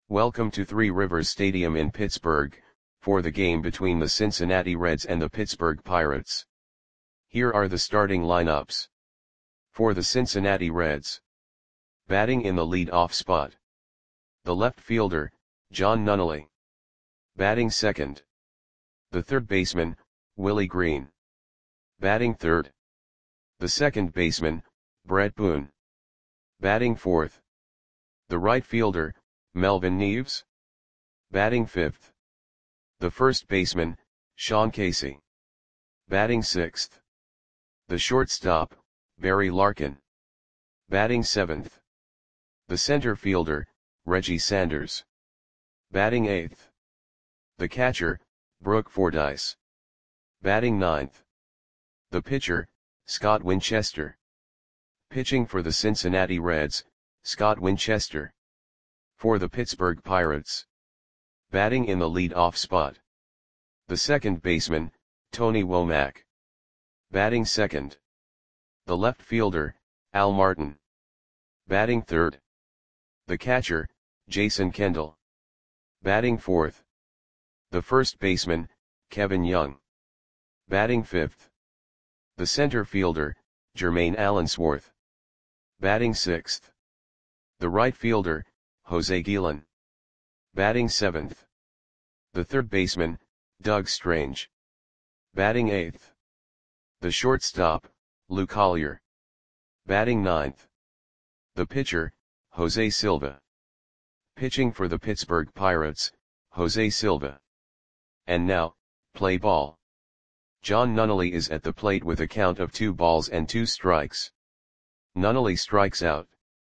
Welcome to Three Rivers Stadium in Pittsburgh, for the game between the Cincinnati Reds and the Pittsburgh Pirates. Here are the starting lineups. For the Cincinnati Reds. Batting in the lead-off spot. The left fielder, John Nunnally. Batting second. The third baseman, Willie Green. Batting third. The second baseman, Bret Boone. Batting fourth. The right fielder, Melvin Neves. Batting fifth. The first baseman, Sean Casey. Batting sixth. The shortstop, Barry Larkin. Batting seventh. The center fielder, Reggie Sanders. Batting eighth. The catcher, Brooke Fordyce. Batting ninth. The pitcher, Scott Winchester. Pitching for the Cincinnati Reds, Scott Winchester. For the Pittsburgh Pirates. Batting in the lead-off spot. The second baseman, Tony Womack. Batting second. The left fielder, Al Martin. Batting third. The catcher, Jason Kendall. Batting fourth. The first baseman, Kevin Young. Batting fifth. The center fielder, Jermaine Allensworth. Batting sixth. The right fielder, Jose Guillen. Batting seventh. The third baseman, Doug Strange. Batting eighth. The shortstop, Lou Collier. Batting ninth. The pitcher, Jose Silva. Pitching for the Pittsburgh Pirates, Jose Silva. And now, play ball. John Nunnally is at the plate with a count of 2 balls and 2 strikes. Nunnally strikes out.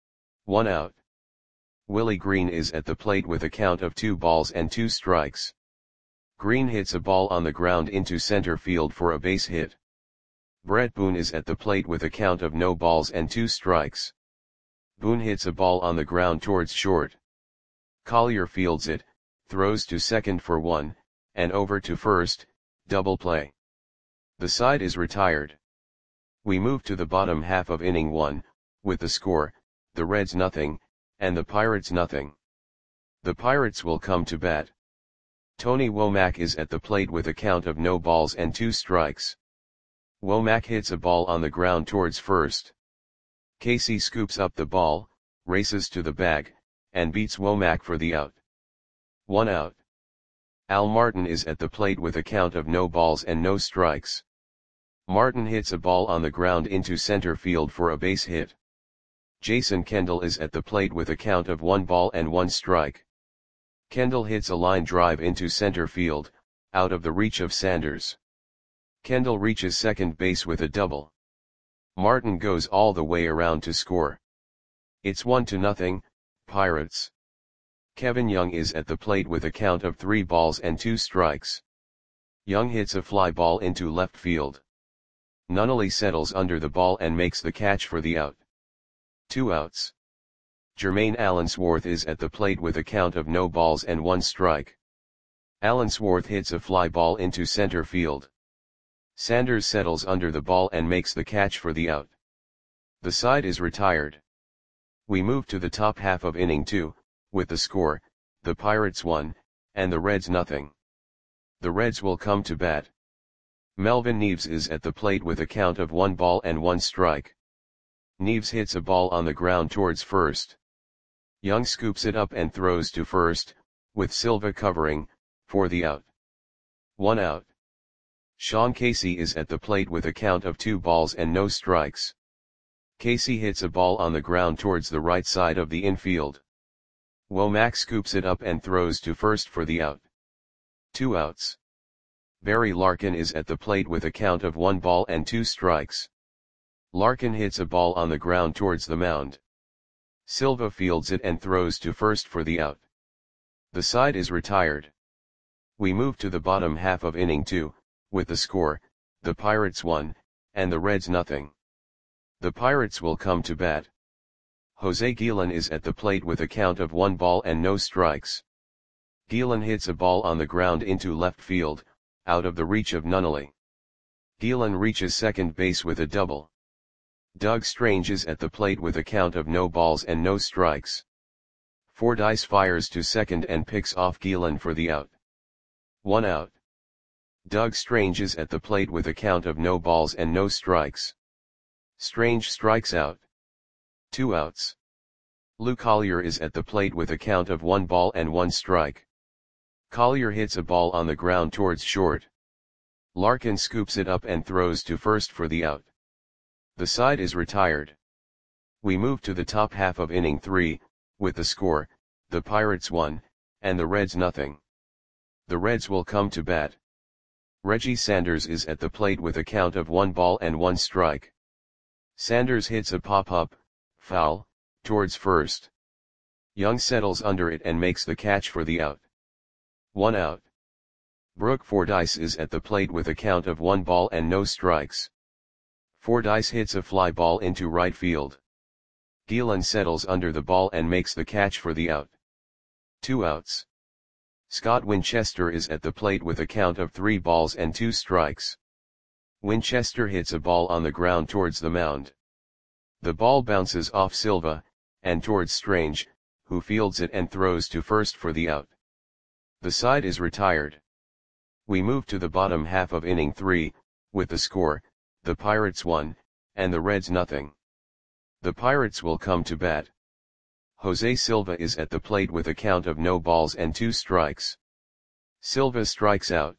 1 out. Willie Green is at the plate with a count of 2 balls and 2 strikes. Green hits a ball on the ground into center field for a base hit. Bret Boone is at the plate with a count of no balls and 2 strikes. Boone hits a ball on the ground towards short. Collier fields it, throws to second for 1, and over to first, double play. The side is retired. We move to the bottom half of inning 1, with the score, the Reds nothing, and the Pirates nothing. The Pirates will come to bat. Tony Womack is at the plate with a count of no balls and 2 strikes. Womack hits a ball on the ground towards first. Casey scoops up the ball, races to the bag, and beats Womack for the out. 1 out. Al Martin is at the plate with a count of no balls and no strikes. Martin hits a ball on the ground into center field for a base hit. Jason Kendall is at the plate with a count of 1 ball and 1 strike. Kendall hits a line drive into center field, out of the reach of Sanders. Kendall reaches second base with a double. Martin goes all the way around to score. It's 1-0, Pirates. Kevin Young is at the plate with a count of 3 balls and 2 strikes. Young hits a fly ball into left field. Nunnally settles under the ball and makes the catch for the out. 2 outs. Jermaine Allensworth is at the plate with a count of no balls and 1 strike. Allensworth hits a fly ball into center field. Sanders settles under the ball and makes the catch for the out. The side is retired. We move to the top half of inning 2, with the score, the Pirates 1, and the Reds nothing. The Reds will come to bat. Melvin Neves is at the plate with a count of 1 ball and 1 strike. Neves hits a ball on the ground towards first. Young scoops it up and throws to first, with Silva covering, for the out. 1 out. Sean Casey is at the plate with a count of 2 balls and no strikes. Casey hits a ball on the ground towards the right side of the infield. Womack scoops it up and throws to first for the out. 2 outs. Barry Larkin is at the plate with a count of 1 ball and 2 strikes. Larkin hits a ball on the ground towards the mound. Silva fields it and throws to first for the out. The side is retired. We move to the bottom half of inning 2, with the score, the Pirates 1, and the Reds nothing. The Pirates will come to bat. Jose Guillen is at the plate with a count of 1 ball and no strikes. Guillen hits a ball on the ground into left field, out of the reach of Nunnally. Guillen reaches second base with a double. Doug Strange is at the plate with a count of no balls and no strikes. Fordyce fires to second and picks off Gielan for the out. 1 out. Doug Strange is at the plate with a count of no balls and no strikes. Strange strikes out. 2 outs. Lou Collier is at the plate with a count of 1 ball and 1 strike. Collier hits a ball on the ground towards short. Larkin scoops it up and throws to first for the out. The side is retired. We move to the top half of inning 3, with the score, the Pirates 1, and the Reds nothing. The Reds will come to bat. Reggie Sanders is at the plate with a count of 1 ball and 1 strike. Sanders hits a pop-up, foul, towards first. Young settles under it and makes the catch for the out. 1 out. Brooke Fordyce is at the plate with a count of 1 ball and no strikes. Fordyce hits a fly ball into right field. Gielan settles under the ball and makes the catch for the out. 2 outs. Scott Winchester is at the plate with a count of 3 balls and 2 strikes. Winchester hits a ball on the ground towards the mound. The ball bounces off Silva, and towards Strange, who fields it and throws to first for the out. The side is retired. We move to the bottom half of inning 3, with the score, the Pirates 1, and the Reds nothing. The Pirates will come to bat. Jose Silva is at the plate with a count of no balls and 2 strikes. Silva strikes out.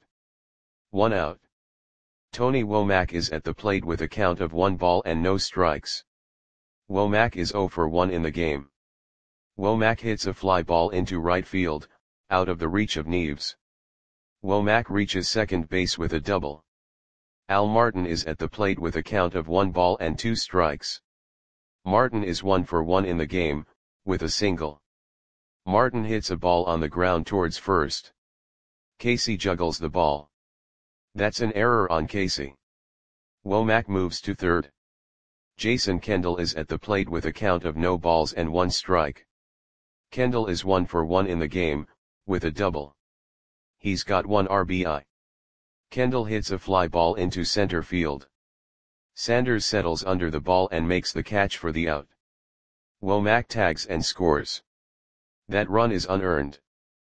1 out. Tony Womack is at the plate with a count of 1 ball and no strikes. Womack is 0 for 1 in the game. Womack hits a fly ball into right field, out of the reach of Neves. Womack reaches second base with a double. Al Martin is at the plate with a count of 1 ball and 2 strikes. Martin is 1 for 1 in the game, with a single. Martin hits a ball on the ground towards first. Casey juggles the ball. That's an error on Casey. Womack moves to third. Jason Kendall is at the plate with a count of no balls and 1 strike. Kendall is 1 for 1 in the game, with a double. He's got 1 RBI. Kendall hits a fly ball into center field. Sanders settles under the ball and makes the catch for the out. Womack tags and scores. That run is unearned.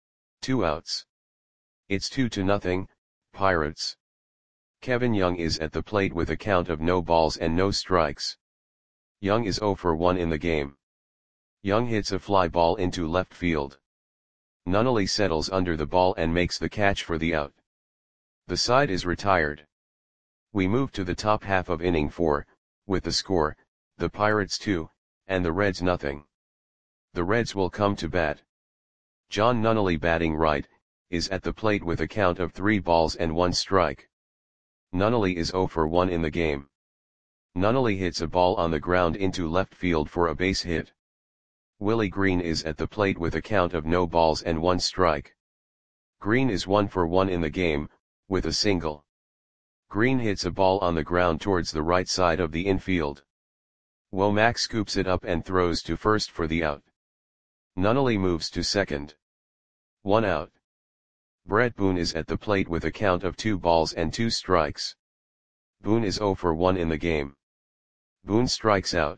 2 outs. It's 2-0, Pirates. Kevin Young is at the plate with a count of no balls and no strikes. Young is 0 for 1 in the game. Young hits a fly ball into left field. Nunnally settles under the ball and makes the catch for the out. The side is retired. We move to the top half of inning 4, with the score, the Pirates 2, and the Reds nothing. The Reds will come to bat. John Nunnally, batting right, is at the plate with a count of 3 balls and 1 strike. Nunnally is 0 for 1 in the game. Nunnally hits a ball on the ground into left field for a base hit. Willie Green is at the plate with a count of no balls and 1 strike. Green is 1 for 1 in the game, with a single. Green hits a ball on the ground towards the right side of the infield. Womack scoops it up and throws to first for the out. Nunnally moves to second. 1 out. Brett Boone is at the plate with a count of 2 balls and 2 strikes. Boone is 0 for 1 in the game. Boone strikes out.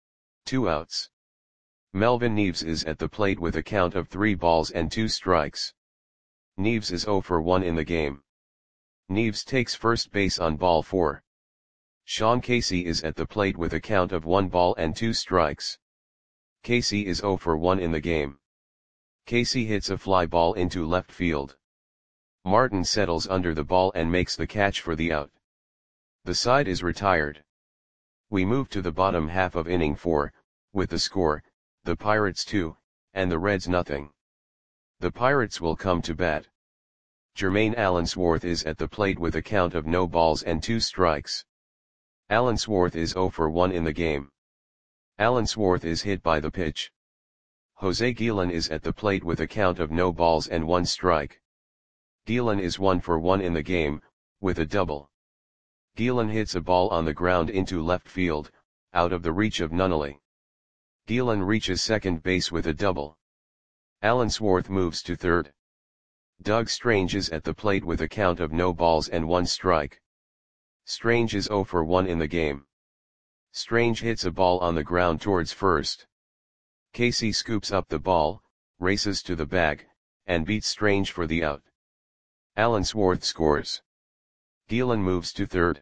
2 outs. Melvin Neves is at the plate with a count of 3 balls and 2 strikes. Neves is 0 for 1 in the game. Neves takes first base on ball 4. Sean Casey is at the plate with a count of 1 ball and 2 strikes. Casey is 0 for 1 in the game. Casey hits a fly ball into left field. Martin settles under the ball and makes the catch for the out. The side is retired. We move to the bottom half of inning 4, with the score, the Pirates 2, and the Reds nothing. The Pirates will come to bat. Jermaine Allensworth is at the plate with a count of no balls and 2 strikes. Allensworth is 0 for 1 in the game. Allensworth is hit by the pitch. Jose Gielan is at the plate with a count of no balls and 1 strike. Gielan is 1 for 1 in the game, with a double. Gielan hits a ball on the ground into left field, out of the reach of Nunnally. Gielan reaches second base with a double. Allensworth moves to third. Doug Strange is at the plate with a count of no balls and 1 strike. Strange is 0 for 1 in the game. Strange hits a ball on the ground towards first. Casey scoops up the ball, races to the bag, and beats Strange for the out. Allensworth scores. Gielan moves to third.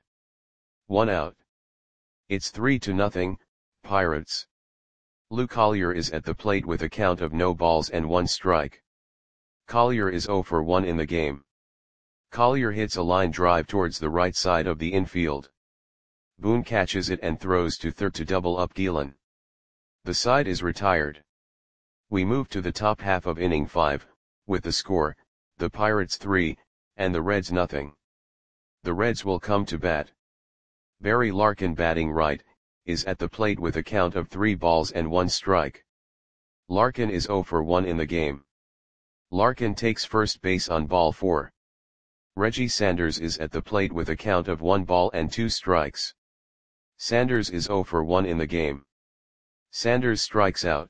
1 out. It's 3-0, Pirates. Lou Collier is at the plate with a count of no balls and 1 strike. Collier is 0 for 1 in the game. Collier hits a line drive towards the right side of the infield. Boone catches it and throws to third to double up Gielan. The side is retired. We move to the top half of inning 5, with the score, the Pirates 3, and the Reds nothing. The Reds will come to bat. Barry Larkin, batting right, is at the plate with a count of 3 balls and 1 strike. Larkin is 0 for 1 in the game. Larkin takes first base on ball 4. Reggie Sanders is at the plate with a count of 1 ball and 2 strikes. Sanders is 0 for 1 in the game. Sanders strikes out.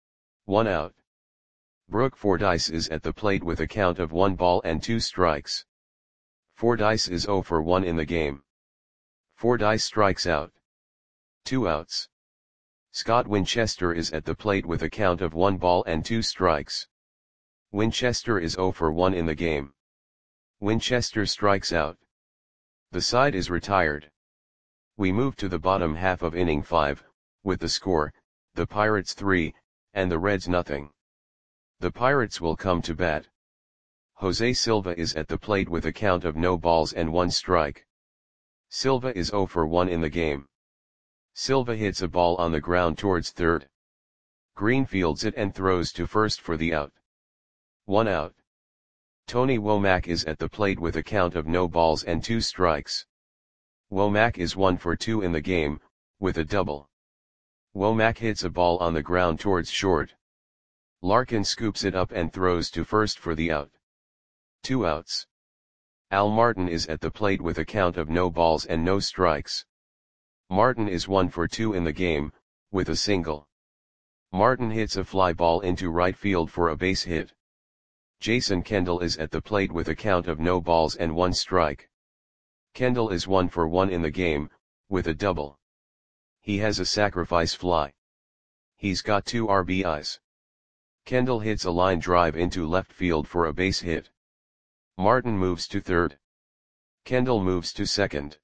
1 out. Brooke Fordyce is at the plate with a count of 1 ball and 2 strikes. Fordyce is 0 for 1 in the game. Fordyce strikes out. 2 outs. Scott Winchester is at the plate with a count of 1 ball and 2 strikes. Winchester is 0 for 1 in the game. Winchester strikes out. The side is retired. We move to the bottom half of inning 5, with the score, the Pirates 3, and the Reds nothing. The Pirates will come to bat. Jose Silva is at the plate with a count of no balls and 1 strike. Silva is 0 for 1 in the game. Silva hits a ball on the ground towards third. Green fields it and throws to first for the out. 1 out. Tony Womack is at the plate with a count of no balls and 2 strikes. Womack is 1 for 2 in the game, with a double. Womack hits a ball on the ground towards short. Larkin scoops it up and throws to first for the out. 2 outs. Al Martin is at the plate with a count of no balls and no strikes. Martin is 1 for 2 in the game, with a single. Martin hits a fly ball into right field for a base hit. Jason Kendall is at the plate with a count of no balls and 1 strike. Kendall is 1 for 1 in the game, with a double. He has a sacrifice fly. He's got 2 RBIs. Kendall hits a line drive into left field for a base hit. Martin moves to third. Kendall moves to second.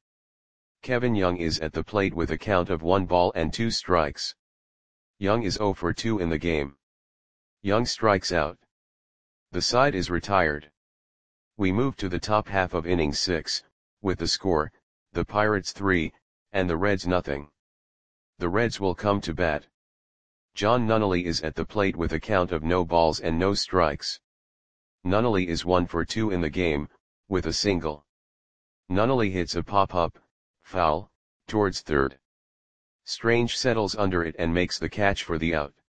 Kevin Young is at the plate with a count of 1 ball and 2 strikes. Young is 0 for 2 in the game. Young strikes out. The side is retired. We move to the top half of inning 6, with the score, the Pirates 3, and the Reds nothing. The Reds will come to bat. John Nunnally is at the plate with a count of no balls and no strikes. Nunnally is 1 for 2 in the game, with a single. Nunnally hits a pop-up, foul, towards third. Strange settles under it and makes the catch for the out.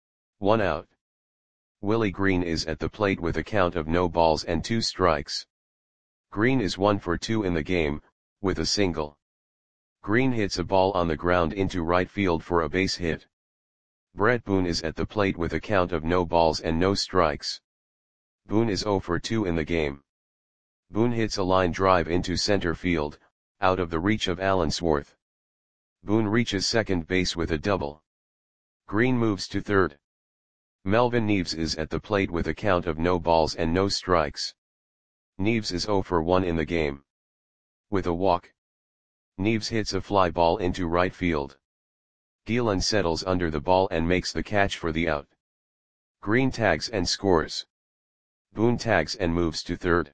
1 out. Willie Green is at the plate with a count of no balls and 2 strikes. Green is 1 for 2 in the game, with a single. Green hits a ball on the ground into right field for a base hit. Brett Boone is at the plate with a count of no balls and no strikes. Boone is 0 for 2 in the game. Boone hits a line drive into center field, out of the reach of Allensworth. Boone reaches second base with a double. Green moves to third. Melvin Neves is at the plate with a count of no balls and no strikes. Neves is 0 for 1 in the game. With a walk. Neves hits a fly ball into right field. Gielan settles under the ball and makes the catch for the out. Green tags and scores. Boone tags and moves to third.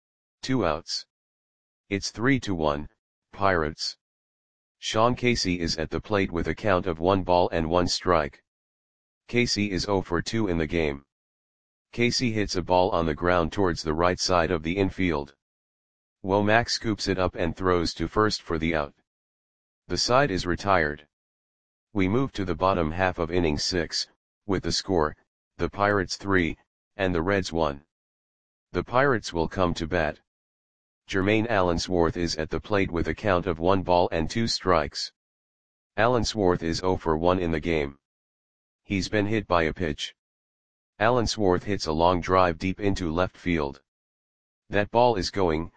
2 outs. It's 3-1, Pirates. Sean Casey is at the plate with a count of 1 ball and 1 strike. Casey is 0 for 2 in the game. Casey hits a ball on the ground towards the right side of the infield. Womack scoops it up and throws to first for the out. The side is retired. We move to the bottom half of inning 6, with the score, the Pirates 3, and the Reds 1. The Pirates will come to bat. Jermaine Allensworth is at the plate with a count of 1 ball and 2 strikes. Allensworth is 0 for 1 in the game. He's been hit by a pitch. Allensworth hits a long drive deep into left field. That ball is gone.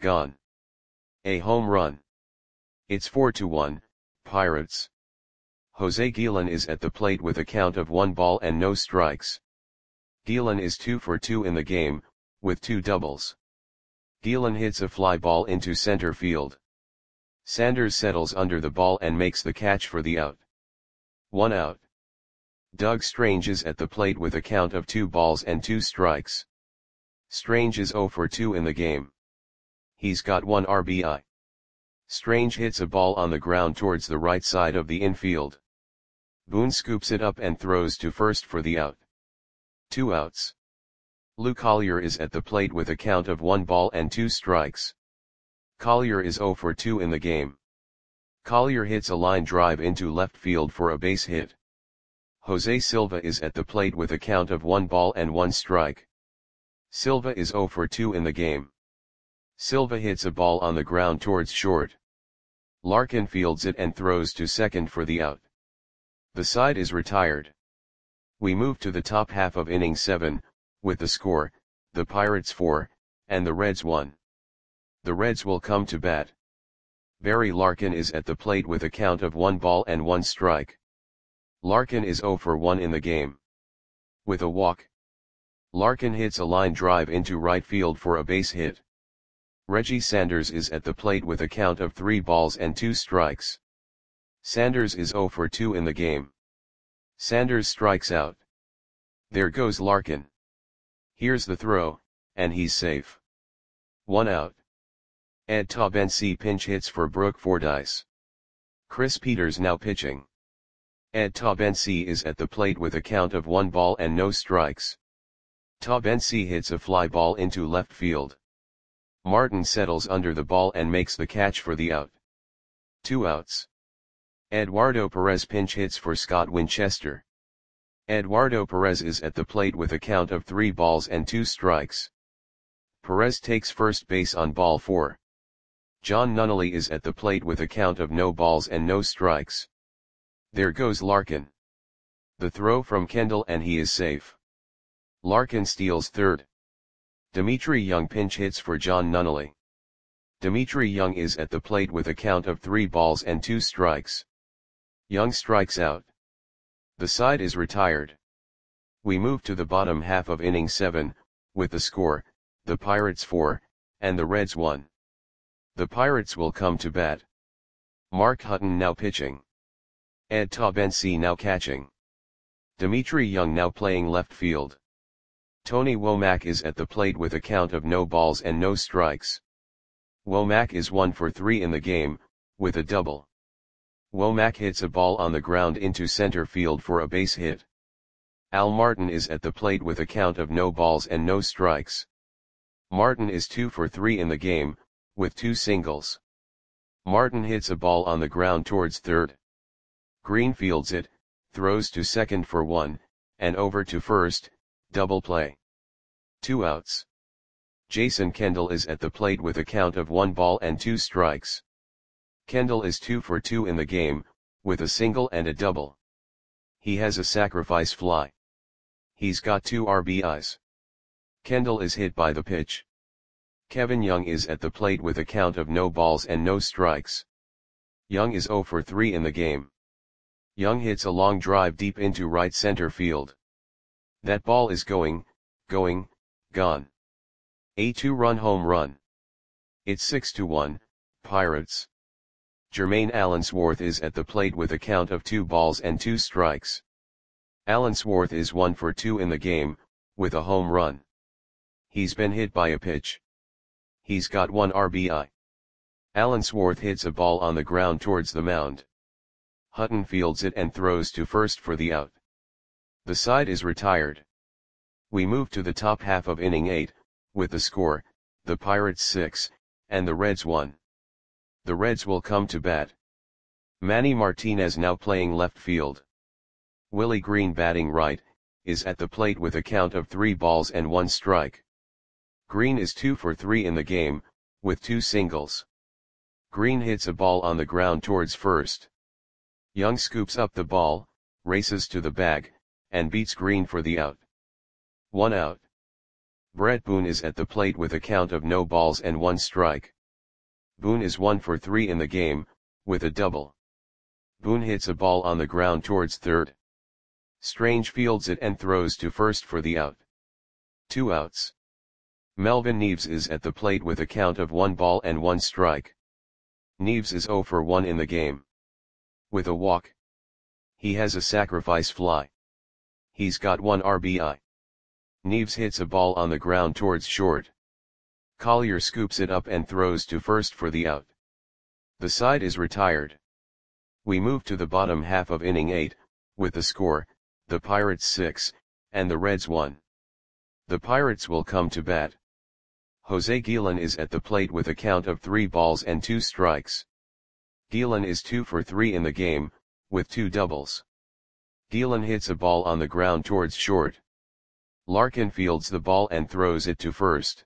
A home run. It's 4-1, Pirates. Jose Guillen is at the plate with a count of 1 ball and no strikes. Guillen is 2 for 2 in the game, with 2 doubles. Guillen hits a fly ball into center field. Sanders settles under the ball and makes the catch for the out. 1 out. Doug Strange is at the plate with a count of 2 balls and 2 strikes. Strange is 0 for 2 in the game. He's got 1 RBI. Strange hits a ball on the ground towards the right side of the infield. Boone scoops it up and throws to first for the out. 2 outs. Lou Collier is at the plate with a count of 1 ball and 2 strikes. Collier is 0 for 2 in the game. Collier hits a line drive into left field for a base hit. Jose Silva is at the plate with a count of 1 ball and 1 strike. Silva is 0 for 2 in the game. Silva hits a ball on the ground towards short. Larkin fields it and throws to second for the out. The side is retired. We move to the top half of inning 7, with the score, the Pirates 4, and the Reds 1. The Reds will come to bat. Barry Larkin is at the plate with a count of 1 ball and 1 strike. Larkin is 0 for 1 in the game. With a walk. Larkin hits a line drive into right field for a base hit. Reggie Sanders is at the plate with a count of 3 balls and 2 strikes. Sanders is 0 for 2 in the game. Sanders strikes out. There goes Larkin. Here's the throw, and he's safe. 1 out. Ed Taubensee pinch hits for Brooke Fordyce. Chris Peters now pitching. Ed Taubensee is at the plate with a count of 1 ball and no strikes. Taubensee hits a fly ball into left field. Martin settles under the ball and makes the catch for the out. 2 outs. Eduardo Perez pinch hits for Scott Winchester. Eduardo Perez is at the plate with a count of 3 balls and 2 strikes. Perez takes first base on ball 4. John Nunnally is at the plate with a count of no balls and no strikes. There goes Larkin. The throw from Kendall and he is safe. Larkin steals third. Dimitri Young pinch hits for John Nunnally. Dimitri Young is at the plate with a count of 3 balls and 2 strikes. Young strikes out. The side is retired. We move to the bottom half of inning 7, with the score, the Pirates 4, and the Reds 1. The Pirates will come to bat. Mark Hutton now pitching. Ed Taubensee now catching. Dimitri Young now playing left field. Tony Womack is at the plate with a count of no balls and no strikes. Womack is 1 for 3 in the game, with a double. Womack hits a ball on the ground into center field for a base hit. Al Martin is at the plate with a count of no balls and no strikes. Martin is 2 for 3 in the game, with 2 singles. Martin hits a ball on the ground towards third. Green fields it, throws to second for 1, and over to first, double play. 2 outs. Jason Kendall is at the plate with a count of 1 ball and 2 strikes. Kendall is 2 for 2 in the game, with a single and a double. He has a sacrifice fly. He's got 2 RBIs. Kendall is hit by the pitch. Kevin Young is at the plate with a count of no balls and no strikes. Young is 0 for 3 in the game. Young hits a long drive deep into right center field. That ball is going, gone. A 2-run home run. It's 6-1, Pirates. Jermaine Allensworth is at the plate with a count of 2 balls and 2 strikes. Allensworth is 1 for 2 in the game, with a home run. He's been hit by a pitch. He's got 1 RBI. Allensworth hits a ball on the ground towards the mound. Hutton fields it and throws to first for the out. The side is retired. We move to the top half of inning 8, with the score, the Pirates 6, and the Reds 1. The Reds will come to bat. Manny Martinez now playing left field. Willie Green batting right, is at the plate with a count of 3 balls and 1 strike. Green is 2 for 3 in the game, with 2 singles. Green hits a ball on the ground towards first. Young scoops up the ball, races to the bag, and beats Green for the out. 1 out. Brett Boone is at the plate with a count of no balls and 1 strike. Boone is 1 for 3 in the game, with a double. Boone hits a ball on the ground towards third. Strange fields it and throws to first for the out. 2 outs. Melvin Neves is at the plate with a count of 1 ball and 1 strike. Neves is 0 for 1 in the game. With a walk. He has a sacrifice fly. He's got 1 RBI. Neves hits a ball on the ground towards short. Collier scoops it up and throws to first for the out. The side is retired. We move to the bottom half of inning 8, with the score, the Pirates 6, and the Reds 1. The Pirates will come to bat. Jose Guillen is at the plate with a count of 3 balls and 2 strikes. Guillen is 2 for 3 in the game, with 2 doubles. Guillen hits a ball on the ground towards short. Larkin fields the ball and throws it to first.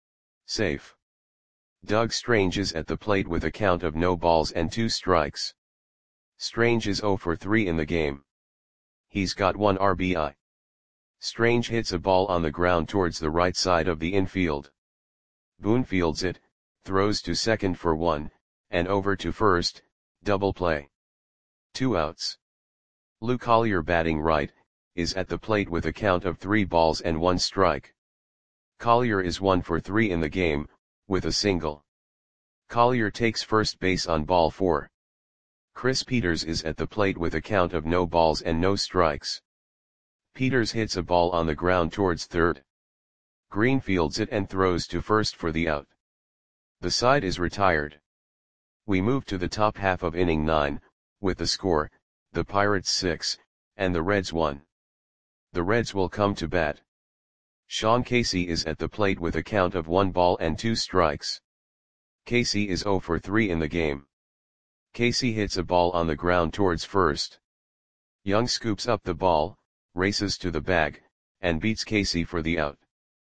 Safe. Doug Strange is at the plate with a count of no balls and 2 strikes. Strange is 0 for 3 in the game. He's got 1 RBI. Strange hits a ball on the ground towards the right side of the infield. Boone fields it, throws to second for 1, and over to first, double play. 2 outs. Lou Collier, batting right, is at the plate with a count of 3 balls and 1 strike. Collier is 1 for 3 in the game, with a single. Collier takes first base on ball 4. Chris Peters is at the plate with a count of no balls and no strikes. Peters hits a ball on the ground towards third. Green fields it and throws to first for the out. The side is retired. We move to the top half of inning 9, with the score, the Pirates 6, and the Reds 1. The Reds will come to bat. Sean Casey is at the plate with a count of 1 ball and 2 strikes. Casey is 0 for 3 in the game. Casey hits a ball on the ground towards first. Young scoops up the ball, races to the bag, and beats Casey for the out.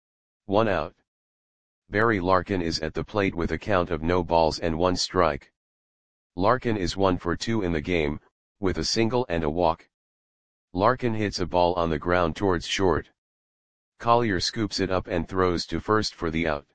1 out. Barry Larkin is at the plate with a count of no balls and 1 strike. Larkin is 1 for 2 in the game, with a single and a walk. Larkin hits a ball on the ground towards short. Collier scoops it up and throws to first for the out.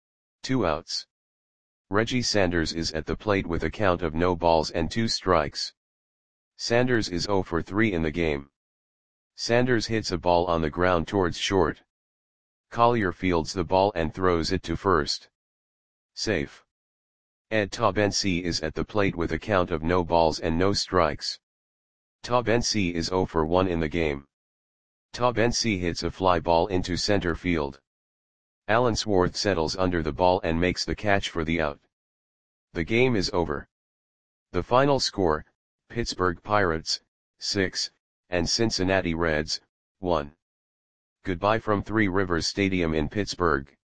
2 outs. Reggie Sanders is at the plate with a count of no balls and 2 strikes. Sanders is 0 for 3 in the game. Sanders hits a ball on the ground towards short. Collier fields the ball and throws it to first. Safe. Ed Taubensee is at the plate with a count of no balls and no strikes. Taubensee is 0 for 1 in the game. Taubensee hits a fly ball into center field. Alan Swarth settles under the ball and makes the catch for the out. The game is over. The final score, Pittsburgh Pirates, 6, and Cincinnati Reds, 1. Goodbye from Three Rivers Stadium in Pittsburgh.